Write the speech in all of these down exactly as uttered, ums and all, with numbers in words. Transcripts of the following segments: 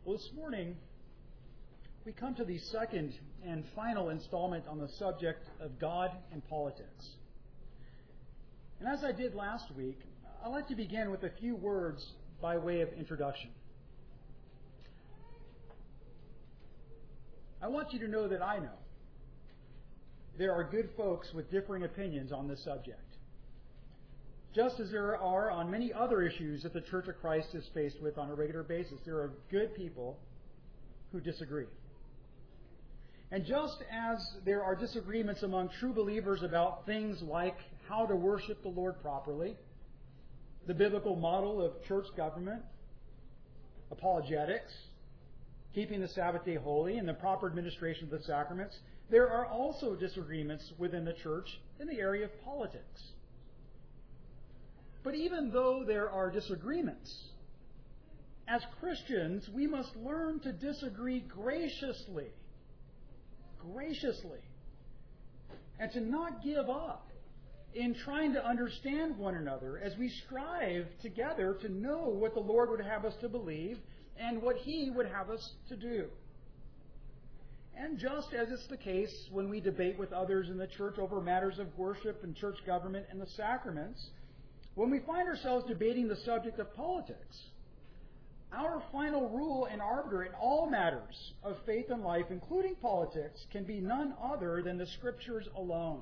Well, this morning, we come to the second and final installment on the subject of God and politics. And as I did last week, I'd like to begin with a few words by way of introduction. I want you to know that I know there are good folks with differing opinions on this subject, just as there are on many other issues that the Church of Christ is faced with on a regular basis. There are good people who disagree. And just as there are disagreements among true believers about things like how to worship the Lord properly, the biblical model of church government, apologetics, keeping the Sabbath day holy, and the proper administration of the sacraments, there are also disagreements within the church in the area of politics. But even though there are disagreements, as Christians, we must learn to disagree graciously. Graciously. And to not give up in trying to understand one another as we strive together to know what the Lord would have us to believe and what He would have us to do. And just as it's the case when we debate with others in the church over matters of worship and church government and the sacraments, when we find ourselves debating the subject of politics, our final rule and arbiter in all matters of faith and life, including politics, can be none other than the Scriptures alone.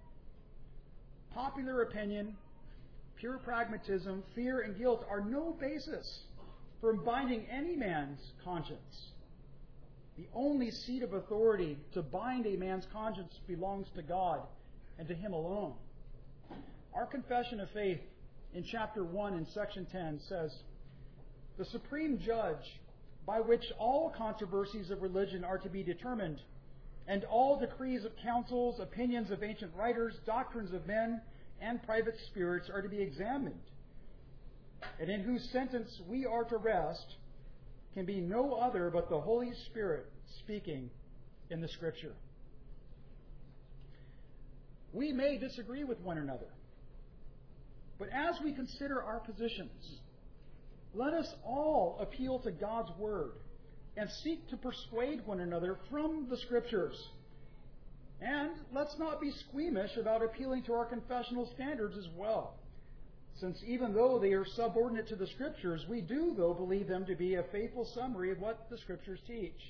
Popular opinion, pure pragmatism, fear, and guilt are no basis for binding any man's conscience. The only seat of authority to bind a man's conscience belongs to God and to Him alone. Our confession of faith in chapter one and section ten says, "The supreme judge by which all controversies of religion are to be determined, and all decrees of councils, opinions of ancient writers, doctrines of men, and private spirits are to be examined, and in whose sentence we are to rest, can be no other but the Holy Spirit speaking in the Scripture." We may disagree with one another, but as we consider our positions, let us all appeal to God's Word and seek to persuade one another from the Scriptures. And let's not be squeamish about appealing to our confessional standards as well, since even though they are subordinate to the Scriptures, we do, though, believe them to be a faithful summary of what the Scriptures teach.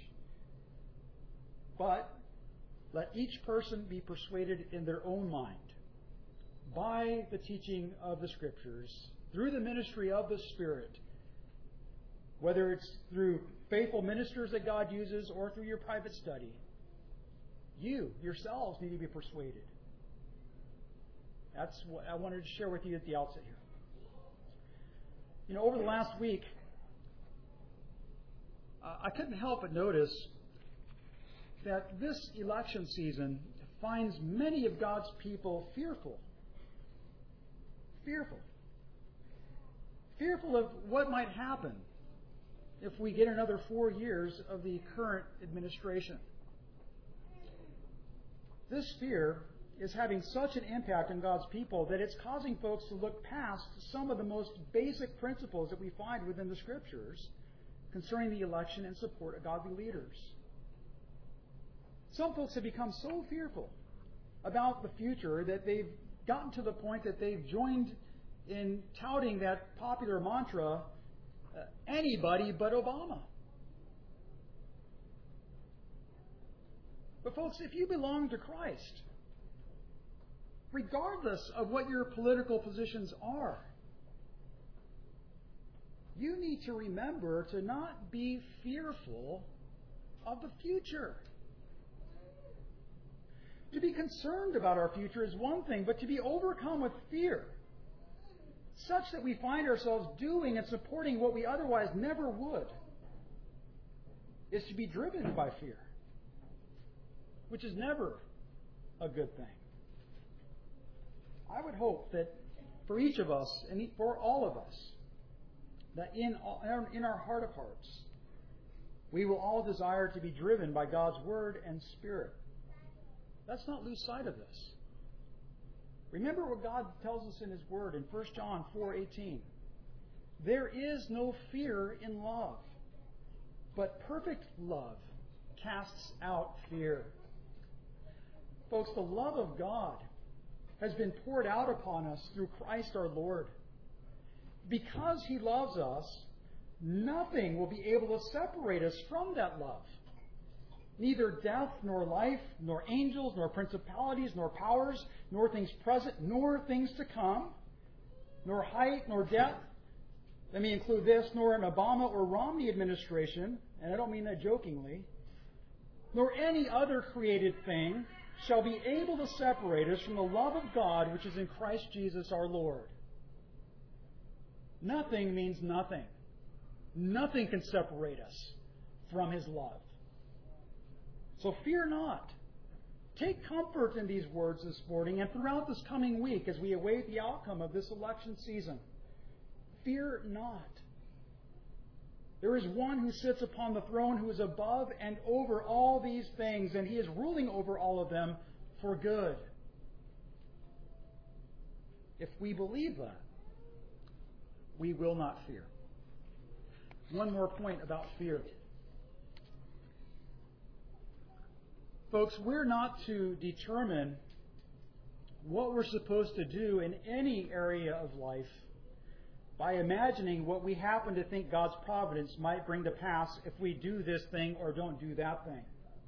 But let each person be persuaded in their own mind by the teaching of the Scriptures, through the ministry of the Spirit, whether it's through faithful ministers that God uses or through your private study. You, yourselves, need to be persuaded. That's what I wanted to share with you at the outset here. You know, over the last week, uh, I couldn't help but notice that this election season finds many of God's people fearful. Fearful. Fearful of what might happen if we get another four years of the current administration. This fear is having such an impact on God's people that it's causing folks to look past some of the most basic principles that we find within the Scriptures concerning the election and support of godly leaders. Some folks have become so fearful about the future that they've gotten to the point that they've joined in touting that popular mantra, uh, anybody but Obama. But folks, if you belong to Christ, regardless of what your political positions are, you need to remember to not be fearful of the future. To be concerned about our future is one thing, but to be overcome with fear, such that we find ourselves doing and supporting what we otherwise never would, is to be driven by fear, which is never a good thing. I would hope that for each of us, and for all of us, that in in our heart of hearts, we will all desire to be driven by God's Word and Spirit. Let's not lose sight of this. Remember what God tells us in His Word in First John four eighteen. There is no fear in love, But perfect love casts out fear. Folks, the love of God has been poured out upon us through Christ our Lord. Because He loves us, nothing will be able to separate us from that love. Neither death, nor life, nor angels, nor principalities, nor powers, nor things present, nor things to come, nor height, nor depth. Let me include this, nor an Obama or Romney administration, and I don't mean that jokingly, nor any other created thing shall be able to separate us from the love of God which is in Christ Jesus our Lord. Nothing means nothing. Nothing can separate us from His love. So fear not. Take comfort in these words this morning and throughout this coming week as we await the outcome of this election season. Fear not. There is one who sits upon the throne who is above and over all these things, and He is ruling over all of them for good. If we believe that, we will not fear. One more point about fear. Folks, we're not to determine what we're supposed to do in any area of life by imagining what we happen to think God's providence might bring to pass if we do this thing or don't do that thing.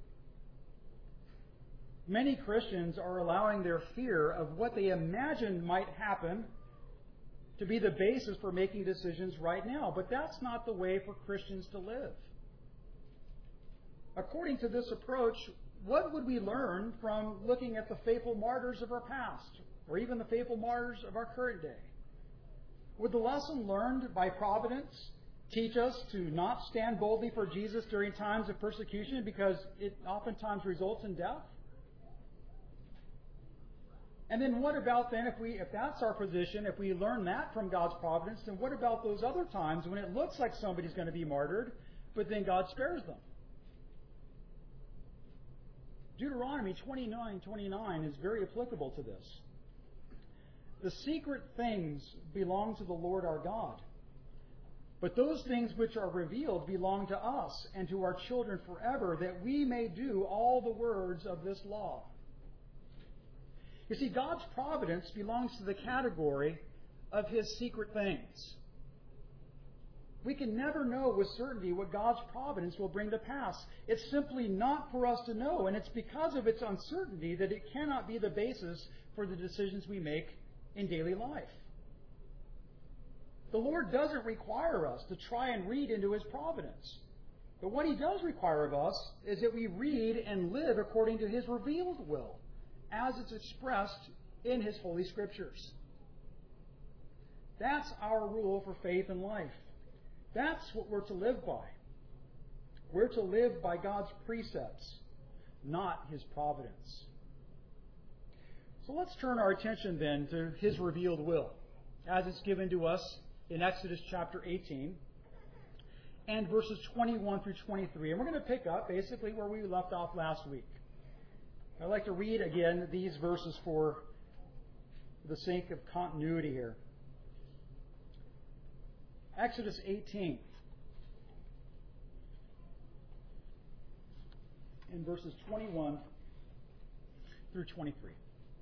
Many Christians are allowing their fear of what they imagine might happen to be the basis for making decisions right now. But that's not the way for Christians to live. According to this approach, what would we learn from looking at the faithful martyrs of our past, or even the faithful martyrs of our current day? Would the lesson learned by providence teach us to not stand boldly for Jesus during times of persecution because it oftentimes results in death? And then what about then, if we, if that's our position, if we learn that from God's providence, then what about those other times when it looks like somebody's going to be martyred, but then God spares them? Deuteronomy twenty-nine twenty-nine is very applicable to this. The secret things belong to the Lord our God, but those things which are revealed belong to us and to our children forever, that we may do all the words of this law. You see, God's providence belongs to the category of His secret things. We can never know with certainty what God's providence will bring to pass. It's simply not for us to know, and it's because of its uncertainty that it cannot be the basis for the decisions we make in daily life. The Lord doesn't require us to try and read into His providence. But what He does require of us is that we read and live according to His revealed will, as it's expressed in His Holy Scriptures. That's our rule for faith and life. That's what we're to live by. We're to live by God's precepts, not His providence. So let's turn our attention then to His revealed will, as it's given to us in Exodus chapter eighteen and verses twenty-one through twenty-three. And we're going to pick up basically where we left off last week. I'd like to read again these verses for the sake of continuity here. Exodus eighteen, in verses twenty-one through twenty-three.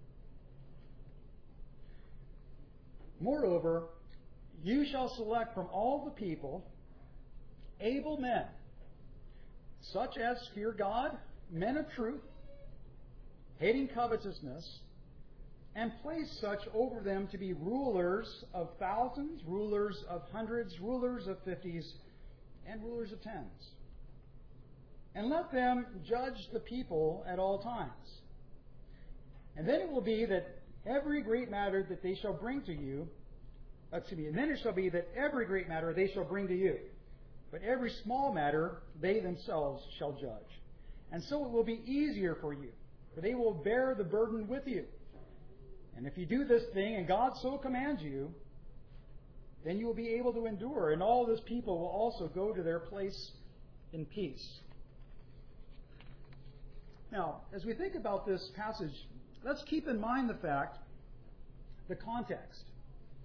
Moreover, you shall select from all the people able men, such as fear God, men of truth, hating covetousness, and place such over them to be rulers of thousands, rulers of hundreds, rulers of fifties, and rulers of tens. And let them judge the people at all times. And then it will be that every great matter that they shall bring to you, excuse me, and then it shall be that every great matter they shall bring to you, but every small matter they themselves shall judge. And so it will be easier for you, for they will bear the burden with you. And if you do this thing, and God so commands you, then you will be able to endure, and all this people will also go to their place in peace. Now, as we think about this passage, let's keep in mind the fact, the context.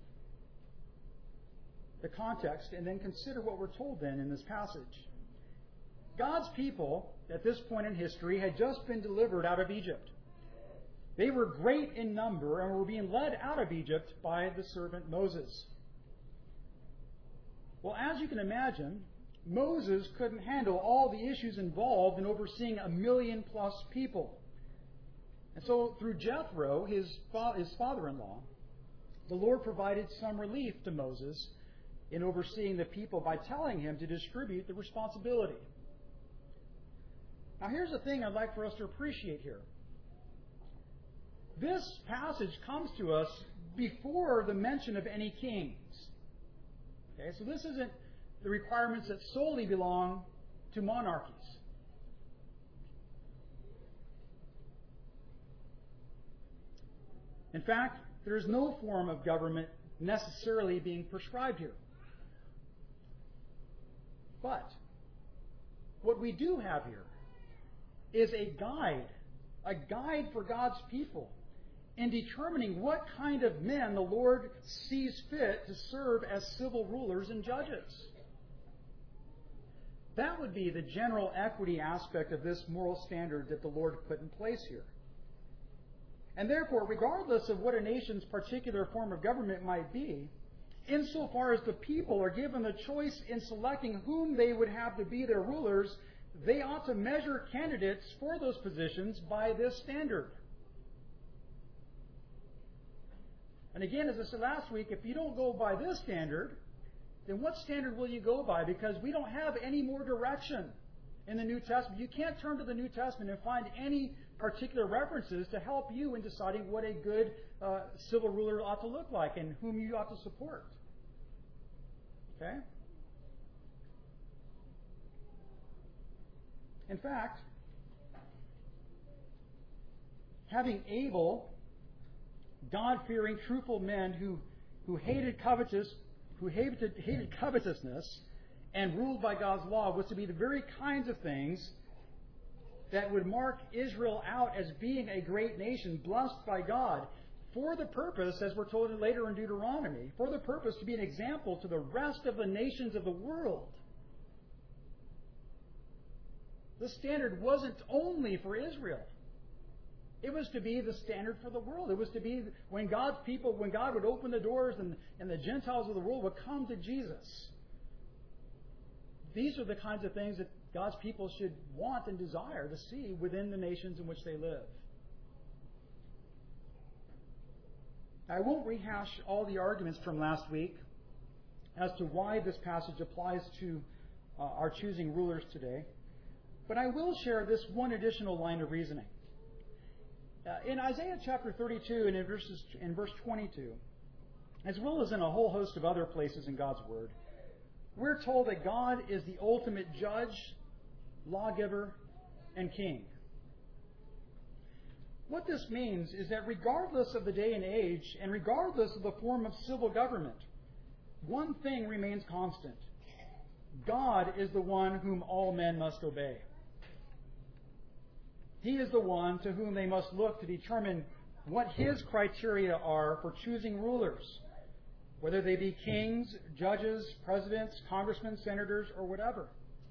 The context, and then consider what we're told then in this passage. God's people, at this point in history, had just been delivered out of Egypt. They were great in number and were being led out of Egypt by the servant Moses. Well, as you can imagine, Moses couldn't handle all the issues involved in overseeing a million plus people. And so through Jethro, his, fa- his father-in-law, the Lord provided some relief to Moses in overseeing the people by telling him to distribute the responsibility. Now here's the thing I'd like for us to appreciate here. This passage comes to us before the mention of any kings. Okay, so this isn't the requirements that solely belong to monarchies. In fact, there is no form of government necessarily being prescribed here. But what we do have here is a guide, a guide for God's people in determining what kind of men the Lord sees fit to serve as civil rulers and judges. That would be the general equity aspect of this moral standard that the Lord put in place here. And therefore, regardless of what a nation's particular form of government might be, insofar as the people are given the choice in selecting whom they would have to be their rulers, they ought to measure candidates for those positions by this standard. And again, as I said last week, if you don't go by this standard, then what standard will you go by? Because we don't have any more direction in the New Testament. You can't turn to the New Testament and find any particular references to help you in deciding what a good uh, civil ruler ought to look like and whom you ought to support. Okay? In fact, having able, God-fearing, truthful men who, who hated covetous, who hated, hated covetousness and ruled by God's law was to be the very kinds of things that would mark Israel out as being a great nation, blessed by God, for the purpose, as we're told later in Deuteronomy, for the purpose to be an example to the rest of the nations of the world. The standard wasn't only for Israel. It was to be the standard for the world. It was to be when God's people, when God would open the doors and, and the Gentiles of the world would come to Jesus. These are the kinds of things that God's people should want and desire to see within the nations in which they live. I won't rehash all the arguments from last week as to why this passage applies to uh, our choosing rulers today, but I will share this one additional line of reasoning. Uh, in Isaiah chapter thirty-two and in, verses, in verse twenty-two, as well as in a whole host of other places in God's Word, we're told that God is the ultimate judge, lawgiver, and king. What this means is that regardless of the day and age, and regardless of the form of civil government, one thing remains constant. God is the one whom all men must obey. He is the one to whom they must look to determine what His criteria are for choosing rulers, whether they be kings, judges, presidents, congressmen, senators, or whatever.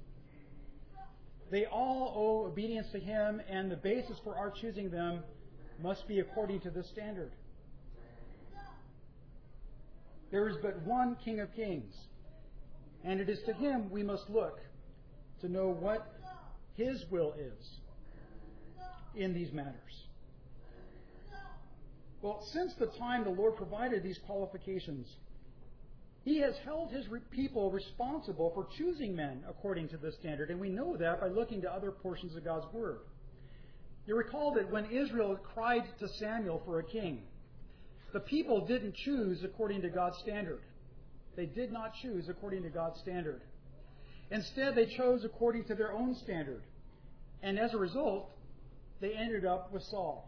They all owe obedience to Him, and the basis for our choosing them must be according to this standard. There is but one King of Kings, and it is to Him we must look to know what His will is in these matters. Well, since the time the Lord provided these qualifications, He has held His people responsible for choosing men according to this standard, and we know that by looking to other portions of God's Word. You recall that when Israel cried to Samuel for a king, the people didn't choose according to God's standard. They did not choose according to God's standard. Instead, they chose according to their own standard. And as a result, they ended up with Saul.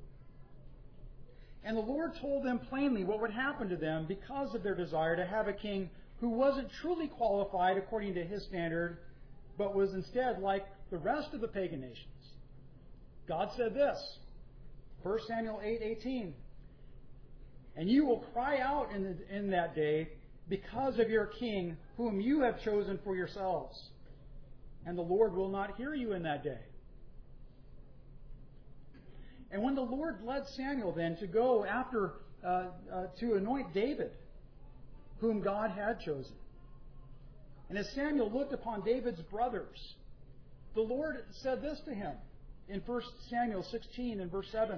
And the Lord told them plainly what would happen to them because of their desire to have a king who wasn't truly qualified according to His standard, but was instead like the rest of the pagan nations. God said this, First Samuel eight eighteen, "And you will cry out in, the, in that day because of your king whom you have chosen for yourselves. and the Lord will not hear you in that day. And when the Lord led Samuel then to go after, uh, uh, to anoint David, whom God had chosen, and as Samuel looked upon David's brothers, the Lord said this to him in First Samuel sixteen and verse seven.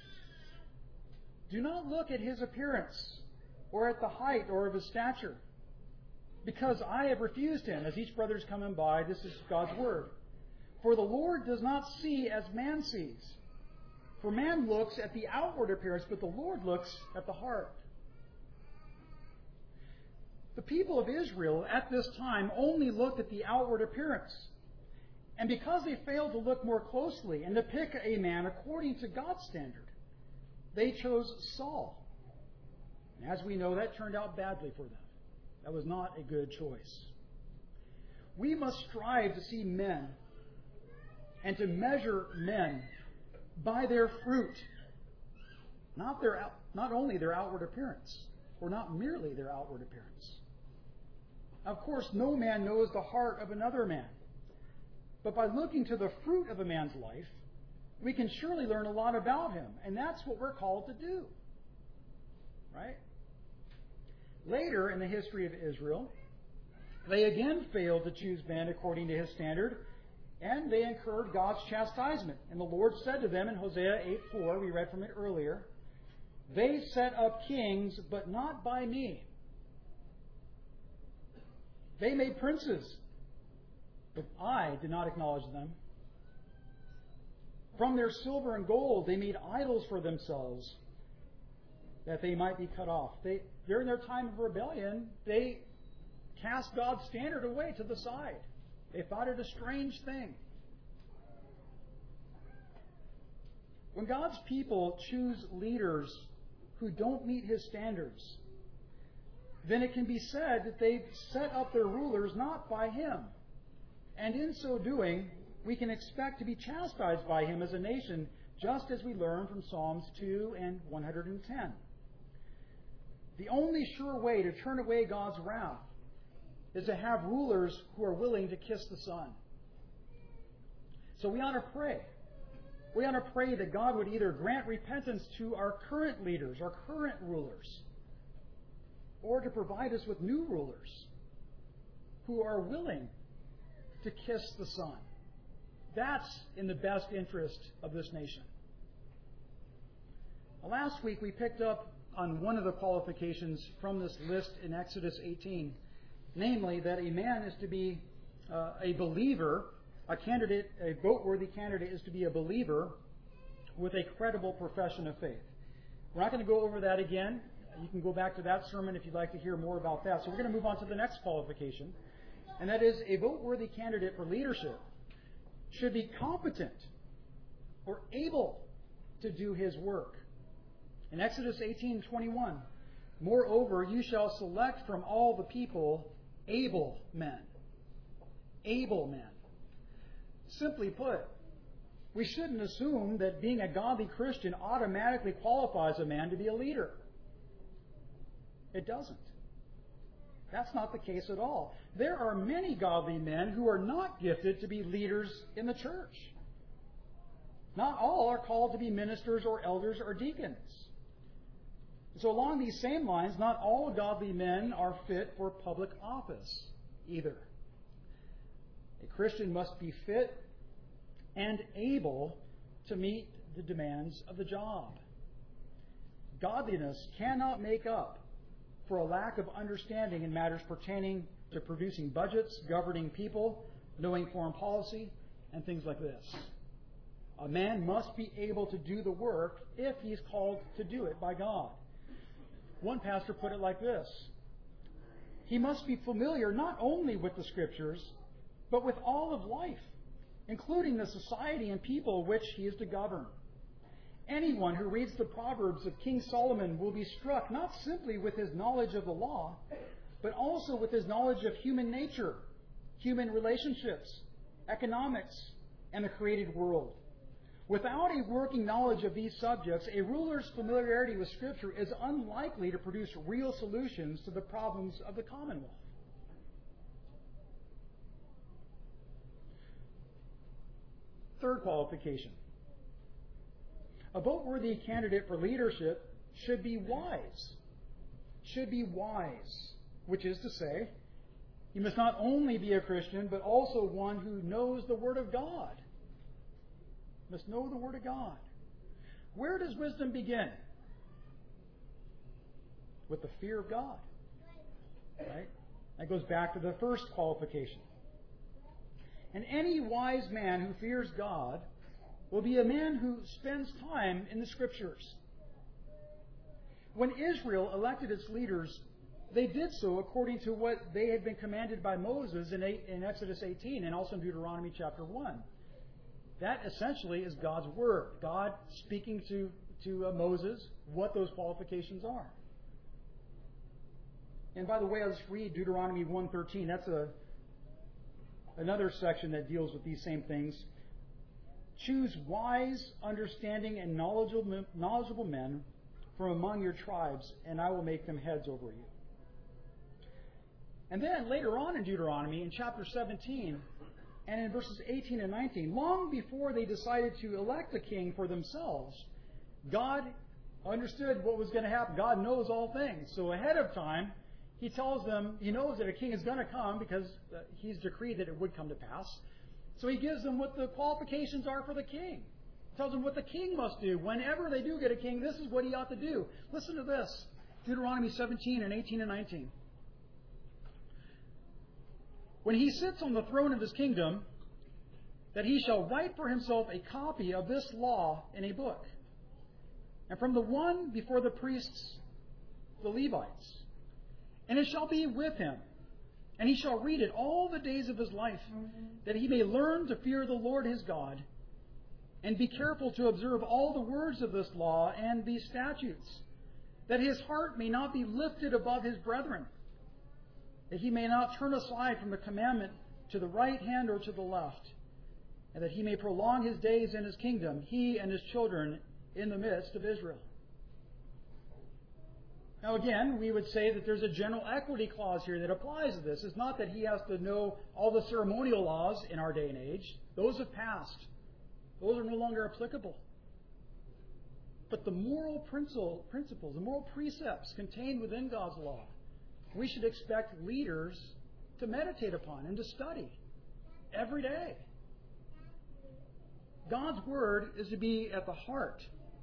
Do not look at his appearance, or at the height, or of his stature, because I have refused him. As each brother is coming by, this is God's word. For the Lord does not see as man sees. For man looks at the outward appearance, but the Lord looks at the heart. The people of Israel at this time only looked at the outward appearance. And because they failed to look more closely and to pick a man according to God's standard, they chose Saul. And as we know, that turned out badly for them. That was not a good choice. We must strive to see men and to measure men by their fruit, not their not only their outward appearance, or not merely their outward appearance. Of course, no man knows the heart of another man. But by looking to the fruit of a man's life, we can surely learn a lot about him. And that's what we're called to do. Right? Later in the history of Israel, they again failed to choose men according to his standard, and they incurred God's chastisement. And the Lord said to them in Hosea eight four, we read from it earlier, they set up kings, but not by me. They made princes, but I did not acknowledge them. From their silver and gold they made idols for themselves, that they might be cut off. They, during their time of rebellion, they cast God's standard away to the side. They thought it a strange thing. When God's people choose leaders who don't meet His standards, then it can be said that they've set up their rulers not by Him. And in so doing, we can expect to be chastised by Him as a nation, just as we learn from Psalms two and one hundred ten. The only sure way to turn away God's wrath is to have rulers who are willing to kiss the Son. So we ought to pray. We ought to pray that God would either grant repentance to our current leaders, our current rulers, or to provide us with new rulers who are willing to kiss the Son. That's in the best interest of this nation. Last week we picked up on one of the qualifications from this list in Exodus eighteen, namely that a man is to be uh, a believer, a candidate, a vote-worthy candidate is to be a believer with a credible profession of faith. We're not going to go over that again. You can go back to that sermon if you'd like to hear more about that. So we're going to move on to the next qualification, and that is a vote-worthy candidate for leadership should be competent or able to do his work. In Exodus eighteen twenty-one, moreover, you shall select from all the people able men. Able men. Simply put, we shouldn't assume that being a godly Christian automatically qualifies a man to be a leader. It doesn't. That's not the case at all. There are many godly men who are not gifted to be leaders in the church. Not all are called to be ministers or elders or deacons. So along these same lines, not all godly men are fit for public office either. A Christian must be fit and able to meet the demands of the job. Godliness cannot make up for a lack of understanding in matters pertaining to producing budgets, governing people, knowing foreign policy, and things like this. A man must be able to do the work if he is called to do it by God. One pastor put it like this: he must be familiar not only with the Scriptures, but with all of life, including the society and people which he is to govern. Anyone who reads the Proverbs of King Solomon will be struck not simply with his knowledge of the law, but also with his knowledge of human nature, human relationships, economics, and the created world. Without a working knowledge of these subjects, a ruler's familiarity with Scripture is unlikely to produce real solutions to the problems of the Commonwealth. third qualification. A vote-worthy candidate for leadership should be wise. Should be wise, which is to say, you must not only be a Christian, but also one who knows the Word of God. Must know the Word of God. Where does wisdom begin? With the fear of God. Right? That goes back to the first qualification. And any wise man who fears God will be a man who spends time in the Scriptures. When Israel elected its leaders, they did so according to what they had been commanded by Moses in, in Exodus eighteen and also in Deuteronomy chapter one. That essentially is God's Word. God speaking to, to uh, Moses what those qualifications are. And by the way, let's read Deuteronomy one thirteen. That's a another section that deals with these same things. Choose wise, understanding, and knowledgeable, knowledgeable men from among your tribes, and I will make them heads over you. And then later on in Deuteronomy, in chapter seventeen, and in verses eighteen and nineteen, long before they decided to elect a king for themselves, God understood what was going to happen. God knows all things. So ahead of time, He tells them, He knows that a king is going to come because He's decreed that it would come to pass. So He gives them what the qualifications are for the king. He tells them what the king must do. Whenever they do get a king, this is what he ought to do. Listen to this. Deuteronomy seventeen and eighteen and nineteen. When he sits on the throne of his kingdom, that he shall write for himself a copy of this law in a book, and from the one before the priests, the Levites. And it shall be with him, and he shall read it all the days of his life, that he may learn to fear the Lord his God, and be careful to observe all the words of this law and these statutes, that his heart may not be lifted above his brethren, that he may not turn aside from the commandment to the right hand or to the left, and that he may prolong his days in his kingdom, he and his children in the midst of Israel. Now again, we would say that there's a general equity clause here that applies to this. It's not that he has to know all the ceremonial laws in our day and age. Those have passed. Those are no longer applicable. But the moral principles, the moral precepts contained within God's law, we should expect leaders to meditate upon and to study every day. God's Word is to be at the heart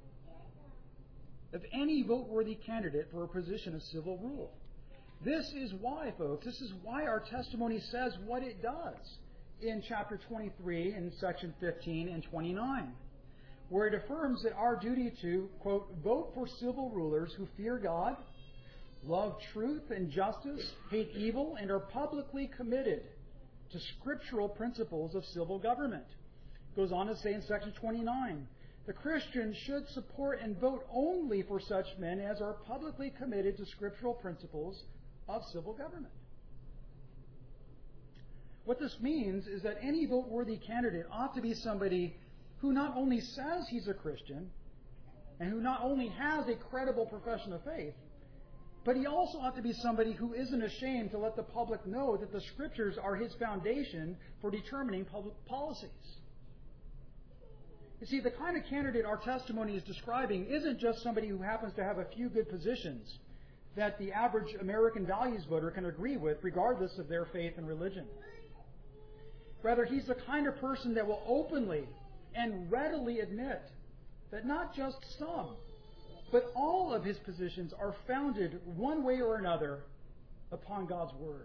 of any vote-worthy candidate for a position of civil rule. This is why, folks, this is why our testimony says what it does in chapter twenty-three and section fifteen and twenty-nine, where it affirms that our duty to, quote, vote for civil rulers who fear God, love truth and justice, hate evil, and are publicly committed to scriptural principles of civil government. It goes on to say in section twenty-nine, the Christian should support and vote only for such men as are publicly committed to scriptural principles of civil government. What this means is that any vote-worthy candidate ought to be somebody who not only says he's a Christian and who not only has a credible profession of faith, but he also ought to be somebody who isn't ashamed to let the public know that the Scriptures are his foundation for determining public policies. You see, the kind of candidate our testimony is describing isn't just somebody who happens to have a few good positions that the average American values voter can agree with, regardless of their faith and religion. Rather, he's the kind of person that will openly and readily admit that not just some, but all of his positions are founded one way or another upon God's Word.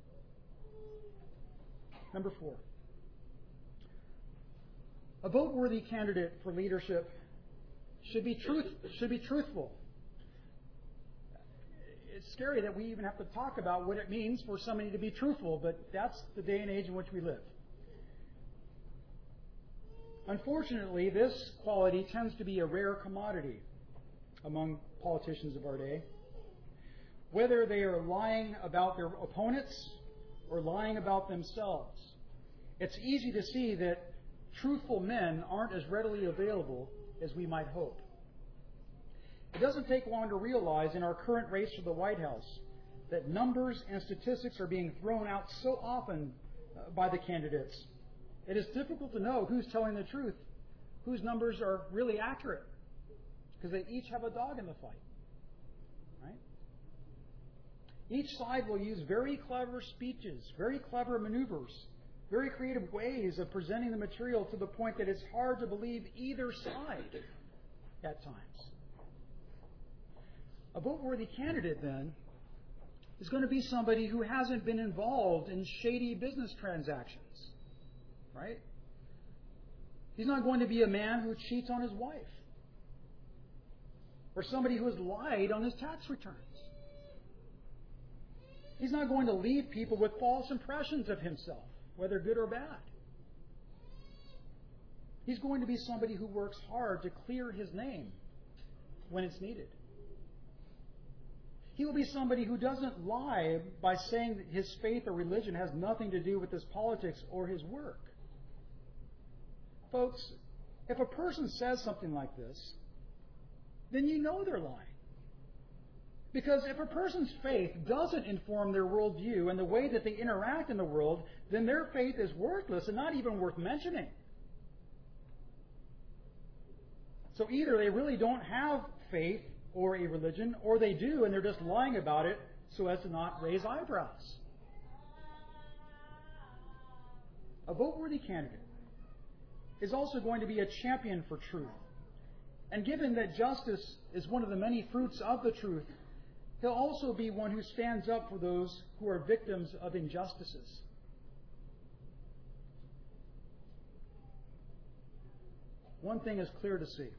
Number four. A vote-worthy candidate for leadership should be truth, should be truthful. It's scary that we even have to talk about what it means for somebody to be truthful, but that's the day and age in which we live. Unfortunately, this quality tends to be a rare commodity among politicians of our day. Whether they are lying about their opponents or lying about themselves, it's easy to see that truthful men aren't as readily available as we might hope. It doesn't take long to realize in our current race for the White House that numbers and statistics are being thrown out so often by the candidates it is difficult to know who's telling the truth, whose numbers are really accurate, because they each have a dog in the fight. Right? Each side will use very clever speeches, very clever maneuvers, very creative ways of presenting the material to the point that it's hard to believe either side at times. A vote-worthy candidate, then, is going to be somebody who hasn't been involved in shady business transactions. Right? He's not going to be a man who cheats on his wife, or somebody who has lied on his tax returns. He's not going to leave people with false impressions of himself, whether good or bad. He's going to be somebody who works hard to clear his name when it's needed. He will be somebody who doesn't lie by saying that his faith or religion has nothing to do with his politics or his work. Folks, if a person says something like this, then you know they're lying. Because if a person's faith doesn't inform their worldview and the way that they interact in the world, then their faith is worthless and not even worth mentioning. So either they really don't have faith or a religion, or they do and they're just lying about it so as to not raise eyebrows. A vote-worthy candidate is also going to be a champion for truth. And given that justice is one of the many fruits of the truth, he'll also be one who stands up for those who are victims of injustices. One thing is clear to see.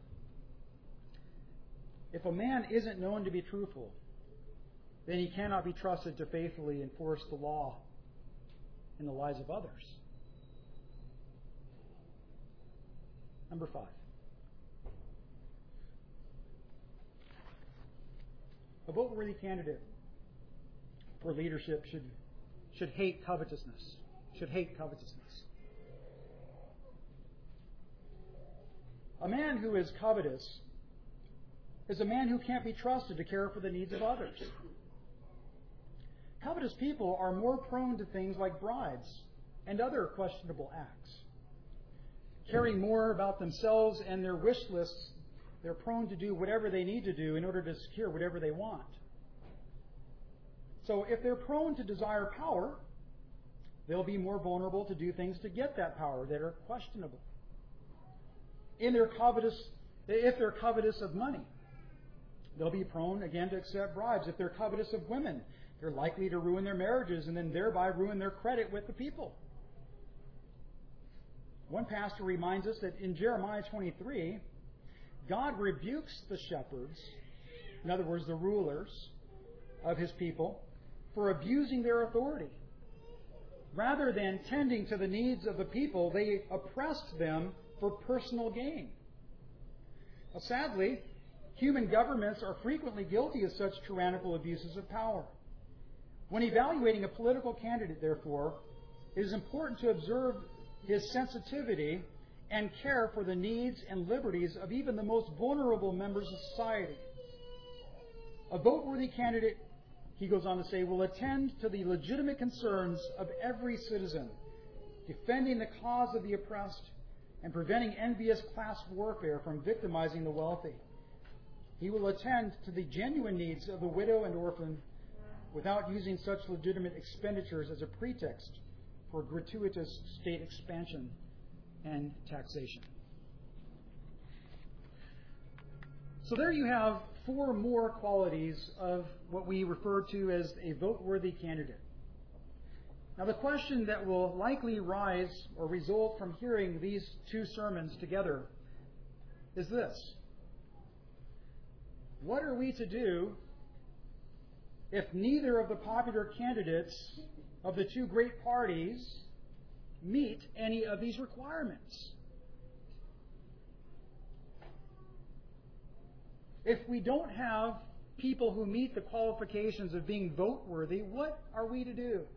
If a man isn't known to be truthful, then he cannot be trusted to faithfully enforce the law in the lives of others. Number five. A vote-worthy candidate for leadership should, should hate covetousness. Should hate covetousness. A man who is covetous is a man who can't be trusted to care for the needs of others. Covetous people are more prone to things like bribes and other questionable acts. Caring more about themselves and their wish lists, they're prone to do whatever they need to do in order to secure whatever they want. So if they're prone to desire power, they'll be more vulnerable to do things to get that power that are questionable. In their covetous, if they're covetous of money, they'll be prone, again, to accept bribes. If they're covetous of women, they're likely to ruin their marriages and then thereby ruin their credit with the people. One pastor reminds us that in Jeremiah twenty-three, God rebukes the shepherds, in other words, the rulers of his people, for abusing their authority. Rather than tending to the needs of the people, they oppressed them for personal gain. Now, sadly, human governments are frequently guilty of such tyrannical abuses of power. When evaluating a political candidate, therefore, it is important to observe his sensitivity and care for the needs and liberties of even the most vulnerable members of society. A vote-worthy candidate, he goes on to say, will attend to the legitimate concerns of every citizen, defending the cause of the oppressed and preventing envious class warfare from victimizing the wealthy. He will attend to the genuine needs of the widow and orphan without using such legitimate expenditures as a pretext for gratuitous state expansion and taxation. So there you have four more qualities of what we refer to as a vote-worthy candidate. Now, the question that will likely rise or result from hearing these two sermons together is this: what are we to do if neither of the popular candidates of the two great parties meet any of these requirements? If we don't have people who meet the qualifications of being vote-worthy, what are we to do?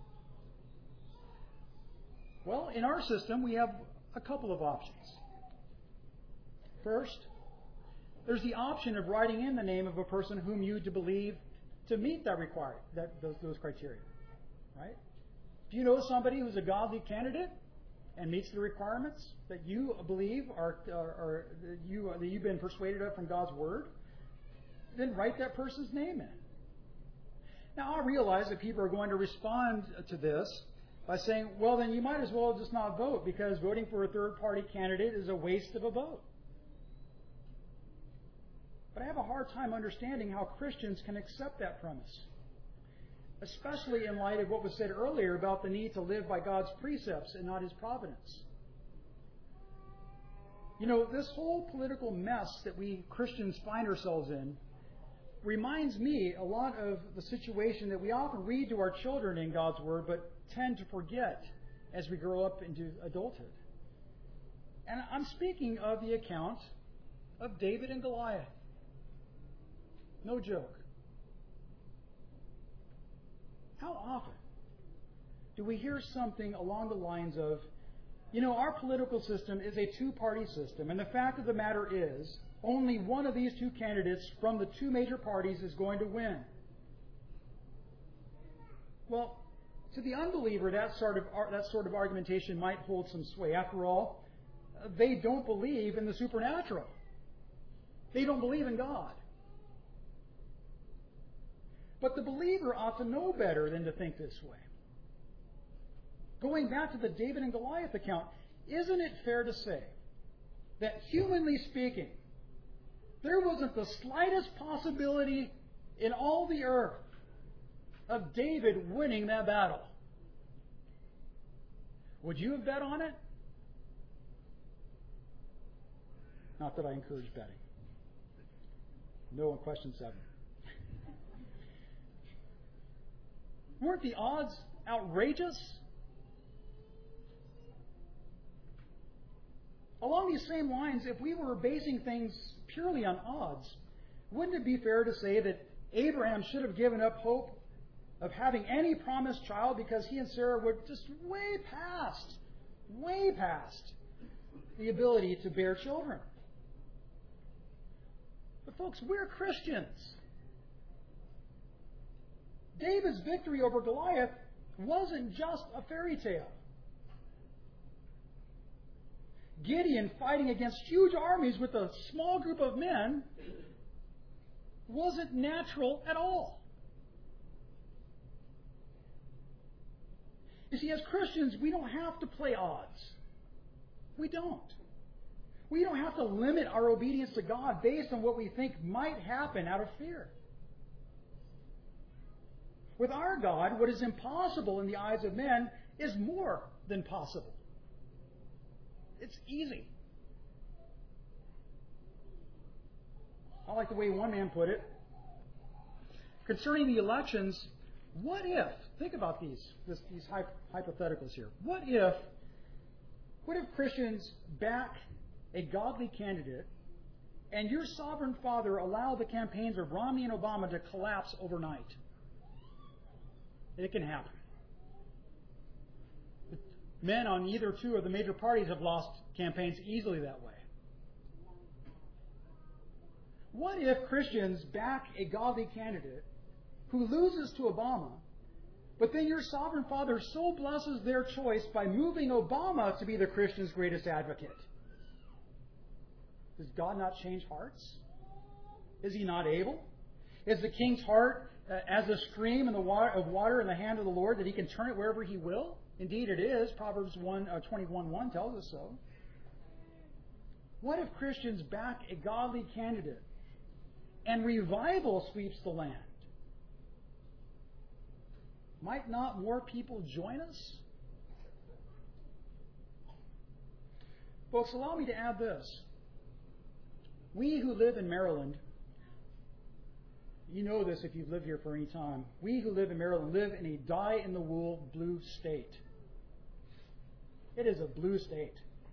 Well, in our system, we have a couple of options. First, there's the option of writing in the name of a person whom you to believe to meet that require that those, those criteria. Right? Do you know somebody who's a godly candidate? and meets the requirements that you believe are, are, are that you that you've been persuaded of from God's Word, then write that person's name in. Now, I realize that people are going to respond to this by saying, well, then you might as well just not vote, because voting for a third-party candidate is a waste of a vote. But I have a hard time understanding how Christians can accept that premise, especially in light of what was said earlier about the need to live by God's precepts and not His providence. You know, this whole political mess that we Christians find ourselves in reminds me a lot of the situation that we often read to our children in God's Word, but tend to forget as we grow up into adulthood. And I'm speaking of the account of David and Goliath. No joke. How often do we hear something along the lines of, you know, our political system is a two-party system, and the fact of the matter is, only one of these two candidates from the two major parties is going to win. Well, to the unbeliever, that sort of that sort of argumentation might hold some sway. After all, they don't believe in the supernatural. They don't believe in God. But the believer ought to know better than to think this way. Going back to the David and Goliath account, isn't it fair to say that, humanly speaking, there wasn't the slightest possibility in all the earth of David winning that battle? Would you have bet on it? Not that I encourage betting. No on question seven. Weren't the odds outrageous? Along these same lines, if we were basing things purely on odds, wouldn't it be fair to say that Abraham should have given up hope of having any promised child because he and Sarah were just way past, way past the ability to bear children? But folks, we're Christians. David's victory over Goliath wasn't just a fairy tale. Gideon fighting against huge armies with a small group of men wasn't natural at all. You see, as Christians, we don't have to play odds. We don't. We don't have to limit our obedience to God based on what we think might happen out of fear. With our God, what is impossible in the eyes of men is more than possible. It's easy. I like the way one man put it. Concerning the elections, what if, think about these, this, these hypotheticals here. What if, what if Christians back a godly candidate and your sovereign Father allow the campaigns of Romney and Obama to collapse overnight? It can happen. Men on either two of the major parties have lost campaigns easily that way. What if Christians back a godly candidate who loses to Obama, but then your sovereign Father so blesses their choice by moving Obama to be the Christian's greatest advocate? Does God not change hearts? Is He not able? Is the king's heart uh, as a stream in the water, of water in the hand of the Lord, that He can turn it wherever He will? Indeed it is. Proverbs one, uh, twenty-one one tells us so. What if Christians back a godly candidate and revival sweeps the land? Might not more people join us? Folks, allow me to add this. We who live in Maryland, you know this if you've lived here for any time, we who live in Maryland live in a die-in-the-wool blue state. It is a blue state.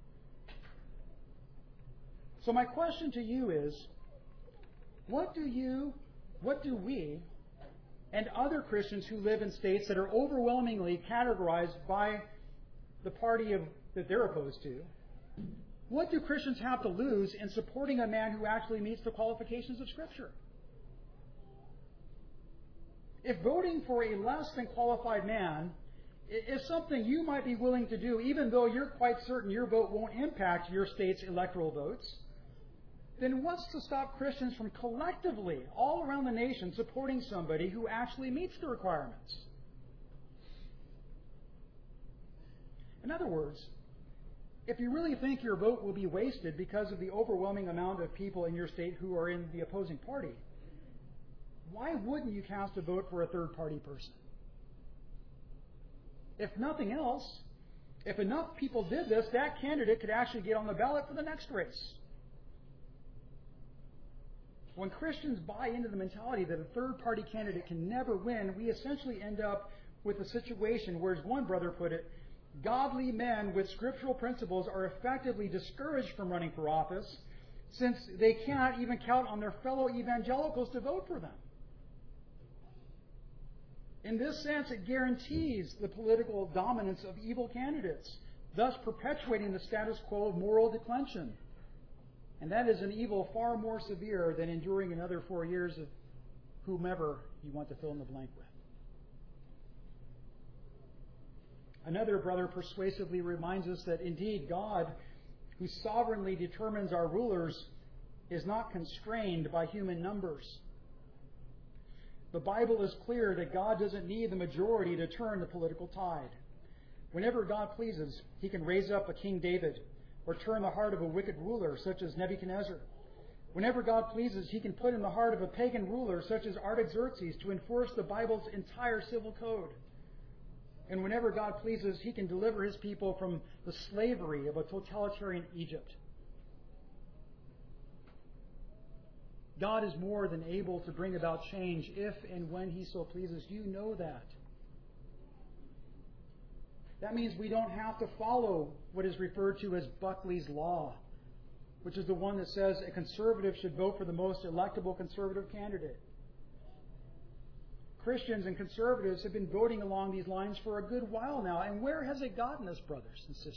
So my question to you is, what do you, what do we, and other Christians who live in states that are overwhelmingly categorized by the party of, that they're opposed to, what do Christians have to lose in supporting a man who actually meets the qualifications of Scripture? If voting for a less than qualified man is something you might be willing to do, even though you're quite certain your vote won't impact your state's electoral votes, then what's to stop Christians from collectively, all around the nation, supporting somebody who actually meets the requirements? In other words, if you really think your vote will be wasted because of the overwhelming amount of people in your state who are in the opposing party, why wouldn't you cast a vote for a third-party person? If nothing else, if enough people did this, that candidate could actually get on the ballot for the next race. When Christians buy into the mentality that a third-party candidate can never win, we essentially end up with a situation where, as one brother put it, godly men with scriptural principles are effectively discouraged from running for office since they cannot even count on their fellow evangelicals to vote for them. In this sense, it guarantees the political dominance of evil candidates, thus perpetuating the status quo of moral declension. And that is an evil far more severe than enduring another four years of whomever you want to fill in the blank with. Another brother persuasively reminds us that indeed God, who sovereignly determines our rulers, is not constrained by human numbers. The Bible is clear that God doesn't need the majority to turn the political tide. Whenever God pleases, He can raise up a King David or turn the heart of a wicked ruler such as Nebuchadnezzar. Whenever God pleases, He can put in the heart of a pagan ruler such as Artaxerxes to enforce the Bible's entire civil code. And whenever God pleases, He can deliver His people from the slavery of a totalitarian Egypt. God is more than able to bring about change if and when He so pleases. You know that. That means we don't have to follow what is referred to as Buckley's Law, which is the one that says a conservative should vote for the most electable conservative candidate. Christians and conservatives have been voting along these lines for a good while now. And where has it gotten us, brothers and sisters?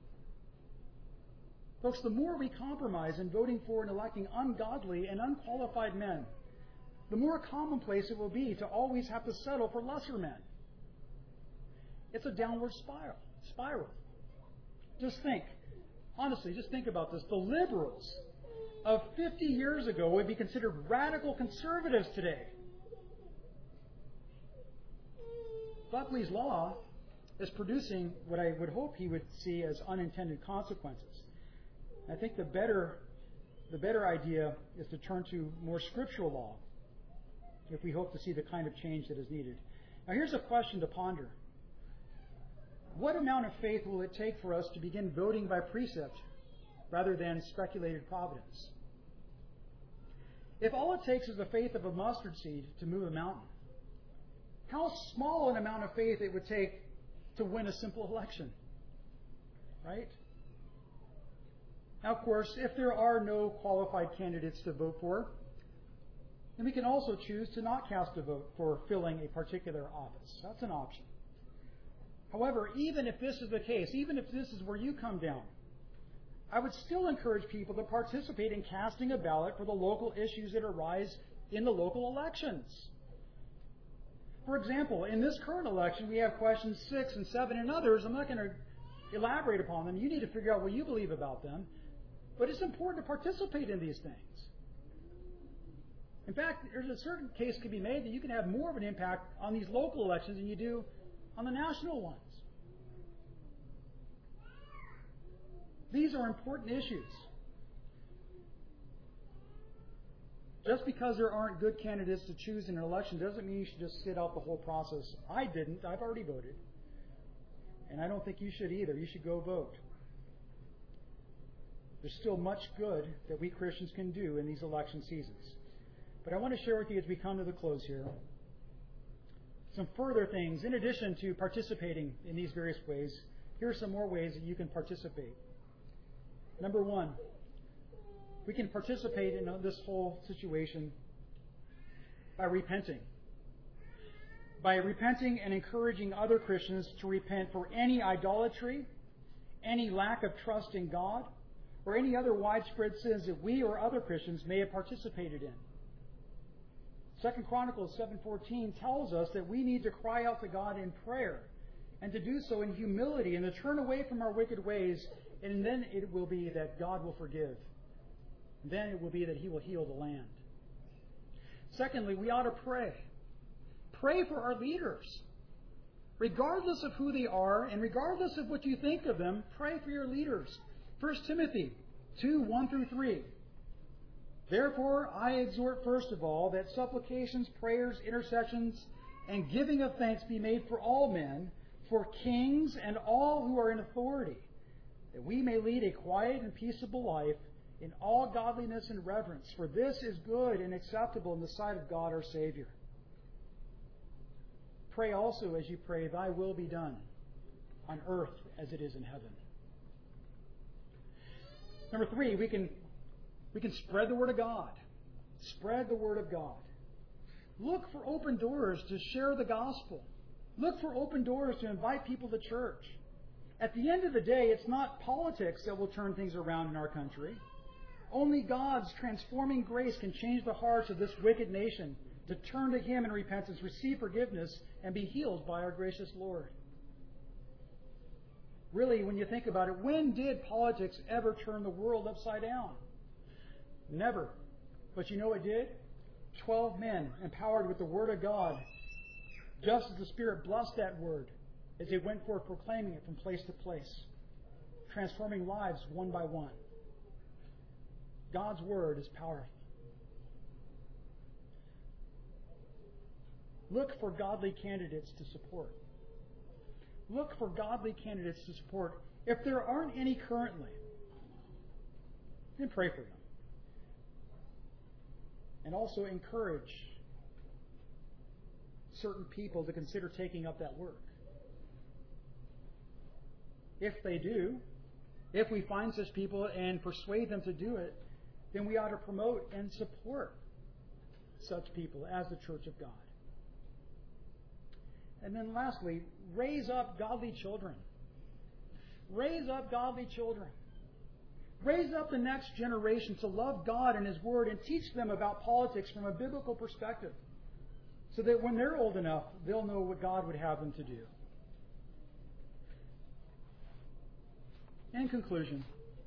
Folks, the more we compromise in voting for and electing ungodly and unqualified men, the more commonplace it will be to always have to settle for lesser men. It's a downward spiral. Spiral. Just think, honestly, just think about this. The liberals of fifty years ago would be considered radical conservatives today. Buckley's Law is producing what I would hope he would see as unintended consequences. I think the better, the better idea is to turn to more scriptural law if we hope to see the kind of change that is needed. Now here's a question to ponder. What amount of faith will it take for us to begin voting by precept rather than speculated providence? If all it takes is the faith of a mustard seed to move a mountain, how small an amount of faith it would take to win a simple election, right? Now, of course, if there are no qualified candidates to vote for, then we can also choose to not cast a vote for filling a particular office. That's an option. However, even if this is the case, even if this is where you come down, I would still encourage people to participate in casting a ballot for the local issues that arise in the local elections. For example, in this current election, we have questions six and seven and others. I'm not going to elaborate upon them. You need to figure out what you believe about them. But it's important to participate in these things. In fact, there's a certain case could be made that you can have more of an impact on these local elections than you do on the national ones. These are important issues. Just because there aren't good candidates to choose in an election doesn't mean you should just sit out the whole process. I didn't. I've already voted. And I don't think you should either. You should go vote. There's still much good that we Christians can do in these election seasons. But I want to share with you as we come to the close here some further things. In addition to participating in these various ways, here are some more ways that you can participate. Number one, we can participate in this whole situation by repenting. By repenting and encouraging other Christians to repent for any idolatry, any lack of trust in God, or any other widespread sins that we or other Christians may have participated in. Second Chronicles seven fourteen tells us that we need to cry out to God in prayer and to do so in humility and to turn away from our wicked ways, and then it will be that God will forgive. Then it will be that He will heal the land. Secondly, we ought to pray. Pray for our leaders. Regardless of who they are and regardless of what you think of them, pray for your leaders. First Timothy two, one through three. Therefore, I exhort first of all that supplications, prayers, intercessions, and giving of thanks be made for all men, for kings and all who are in authority, that we may lead a quiet and peaceable life in all godliness and reverence. For this is good and acceptable in the sight of God our Savior. Pray also as you pray, Thy will be done on earth as it is in heaven. Number three, we can, we can spread the Word of God. Spread the Word of God. Look for open doors to share the gospel. Look for open doors to invite people to church. At the end of the day, it's not politics that will turn things around in our country. Only God's transforming grace can change the hearts of this wicked nation to turn to Him in repentance, receive forgiveness, and be healed by our gracious Lord. Really, when you think about it, when did politics ever turn the world upside down? Never. But you know what did? Twelve men empowered with the Word of God, just as the Spirit blessed that Word as they went forth proclaiming it from place to place, transforming lives one by one. God's Word is powerful. Look for godly candidates to support. Look for godly candidates to support. If there aren't any currently, then pray for them. And also encourage certain people to consider taking up that work. If they do, if we find such people and persuade them to do it, then we ought to promote and support such people as the Church of God. And then lastly, raise up godly children. Raise up godly children. Raise up the next generation to love God and His Word and teach them about politics from a biblical perspective, so that when they're old enough, they'll know what God would have them to do. In conclusion,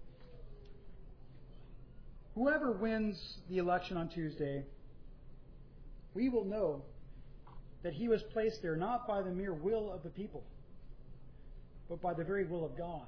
whoever wins the election on Tuesday, we will know that he was placed there not by the mere will of the people, but by the very will of God.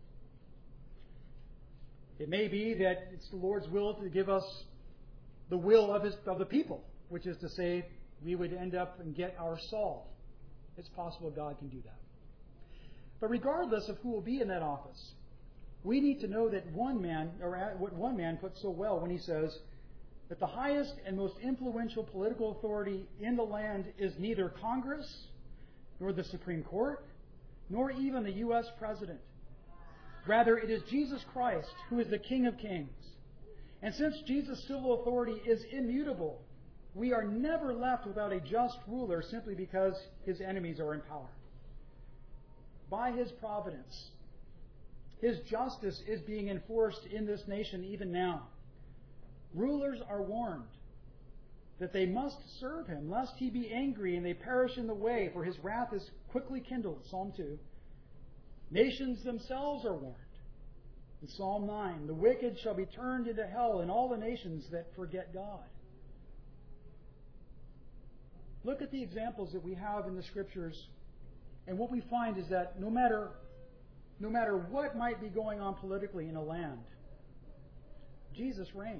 It may be that it's the Lord's will to give us the will of, his, of the people, which is to say, we would end up and get our Saul. It's possible God can do that. But regardless of who will be in that office, we need to know that one man, or what one man puts so well when he says that the highest and most influential political authority in the land is neither Congress, nor the Supreme Court, nor even the U S President. Rather, it is Jesus Christ who is the King of Kings. And since Jesus' civil authority is immutable, we are never left without a just ruler simply because his enemies are in power. By His providence, His justice is being enforced in this nation even now. Rulers are warned that they must serve Him, lest He be angry and they perish in the way, for His wrath is quickly kindled, Psalm two. Nations themselves are warned. In Psalm nine, the wicked shall be turned into hell, and all the nations that forget God. Look at the examples that we have in the Scriptures, and what we find is that no matter, no matter what might be going on politically in a land, Jesus reigns.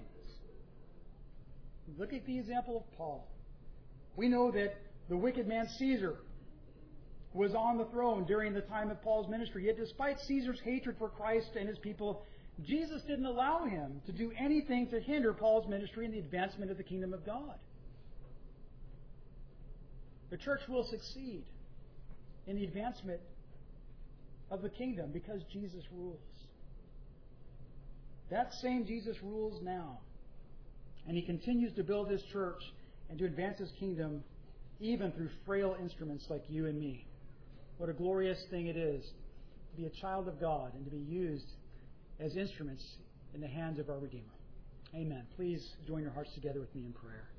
Look at the example of Paul. We know that the wicked man Caesar was on the throne during the time of Paul's ministry. Yet despite Caesar's hatred for Christ and his people, Jesus didn't allow him to do anything to hinder Paul's ministry and the advancement of the kingdom of God. The church will succeed in the advancement of the kingdom because Jesus rules. That same Jesus rules now. And He continues to build His church and to advance His kingdom even through frail instruments like you and me. What a glorious thing it is to be a child of God and to be used as instruments in the hands of our Redeemer. Amen. Please join your hearts together with me in prayer.